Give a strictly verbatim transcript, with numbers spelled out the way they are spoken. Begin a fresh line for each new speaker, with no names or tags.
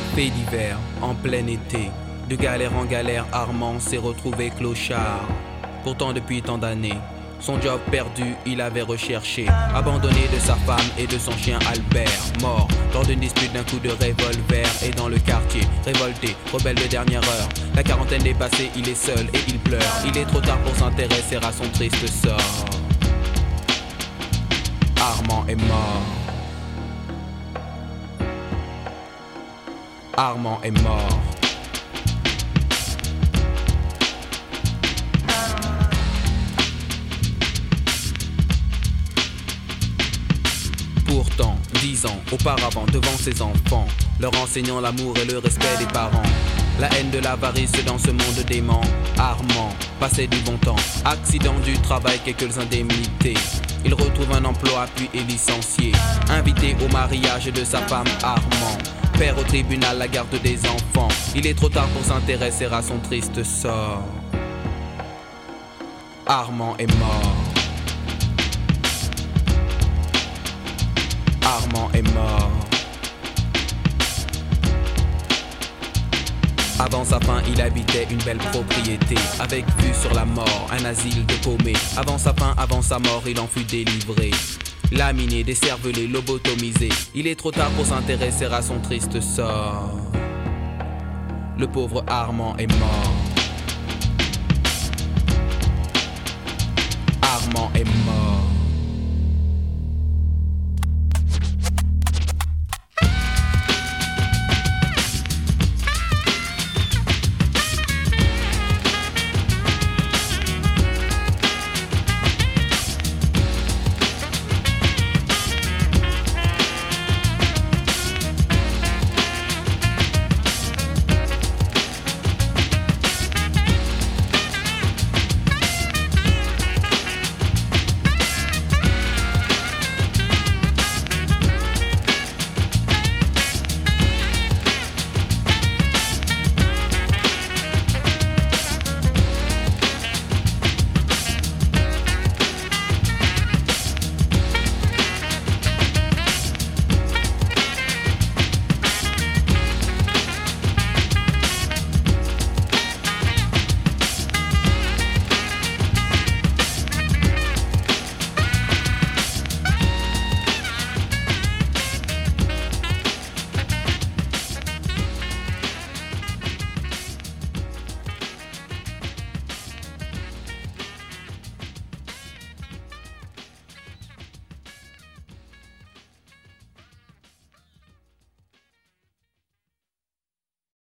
Fait d'hiver, en plein été, de galère en galère, Armand s'est retrouvé clochard. Pourtant depuis tant d'années, son job perdu, il avait recherché. Abandonné de sa femme et de son chien Albert, mort lors d'une dispute d'un coup de revolver. Et dans le quartier, révolté, rebelle de dernière heure, la quarantaine dépassée, il est seul et il pleure. Il est trop tard pour s'intéresser à son triste sort. Armand est mort. Armand est mort. Pourtant, dix ans auparavant, devant ses enfants, leur enseignant l'amour et le respect des parents, la haine de l'avarice dans ce monde dément, Armand passait du bon temps. Accident du travail, quelques indemnités. Il retrouve un emploi puis est licencié. Invité au mariage de sa femme Armand, père au tribunal, la garde des enfants. Il est trop tard pour s'intéresser à son triste sort. Armand est mort. Armand est mort. Avant sa fin, il habitait une belle propriété, avec vue sur la mort, un asile de paumés. Avant sa fin, avant sa mort, il en fut délivré. Laminé, décervelé, lobotomisé. Il est trop tard pour s'intéresser à son triste sort. Le pauvre Armand est mort.